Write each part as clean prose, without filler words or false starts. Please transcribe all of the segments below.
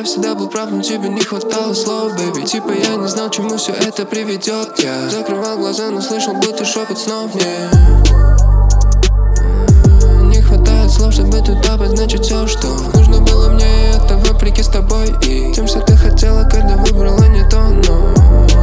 я всегда был прав, но тебе не хватало слов, baby. Типа я не знал, чему все это приведет. Я закрывал глаза, но слышал, будто шепот снов мне. Не хватает слов, чтобы тут обозначить все, что нужно было мне, и это вопреки с тобой и тем, что ты хотела, когда выбрала не то, но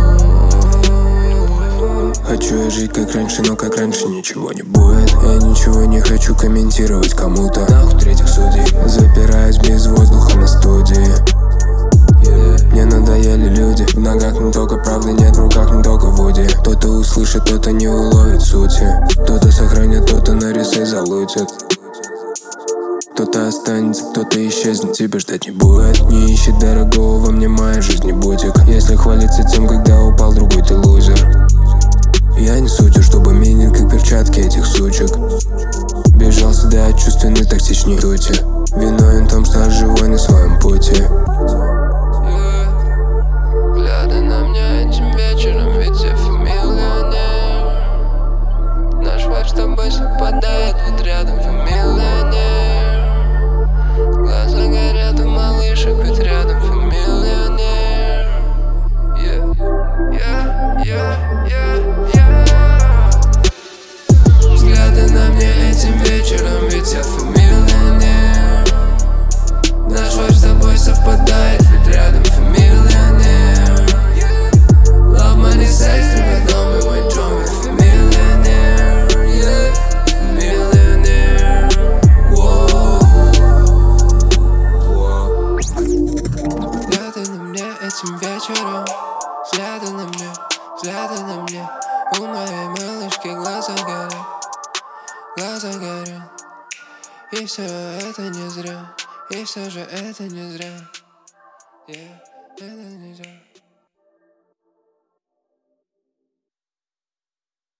хочу я жить как раньше, но как раньше ничего не будет. Я ничего не хочу комментировать кому-то, нахуй третьих судей. Запираюсь без воздуха на студии. Мне надоели люди, в ногах не только правды нет, в руках не только вуди. Кто-то услышит, кто-то не уловит сути. Кто-то сохранит, кто-то на рисей залутит. Кто-то останется, кто-то исчезнет, тебя ждать не будет. Не ищи дорогого, во мне моя жизнь не бутик. Если хвалиться тем, когда упал другой, ты лузер. Я не сутью, чтобы менять как перчатки этих сучек. Бежал сюда от чувственной токсичной дути. Виновен в том, что живой на своем пути. Глядя на меня этим вечером, ведь я фамилионер. Наш вайб с тобой совпадает, ведь рядом фамилионер. Глаза горят у малышек, ведь рядом фамилионер. Взгляды на мне этим вечером, ведь я фамилионер. Наш вайб с тобой совпадает, ведь рядом фамилионер. Love, money, sex, три в одном, и мой Джон, ведь фамилионер. Фамилионер. Взгляды на мне этим вечером. Взгляды на мне, взгляды на мне. У моей малышки глаза горят, глаза горят. И все это не зря, и все же это не зря. Это не зря.